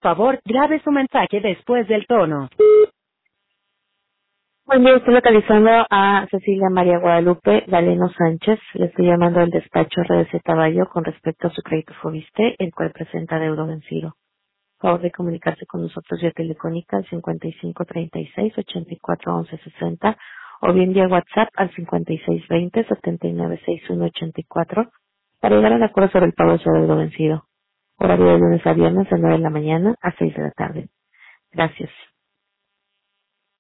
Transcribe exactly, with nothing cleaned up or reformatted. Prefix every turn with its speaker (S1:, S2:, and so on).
S1: Favor, grabe su mensaje después del tono.
S2: Buen día, estoy localizando a Cecilia María Guadalupe Galeno Sánchez. Le estoy llamando del despacho R D C Taballo con respecto a su crédito Fobiste, el cual presenta deuda vencido. Favor de comunicarse con nosotros vía telefónica al cincuenta y cinco treinta y seis ochenta y cuatro once sesenta o bien vía WhatsApp al cincuenta y seis veinte setenta y nueve sesenta y uno ochenta y cuatro para llegar a un acuerdo sobre el pago de su deuda vencido. Horario de lunes a viernes de nueve de la mañana a seis de la tarde. Gracias.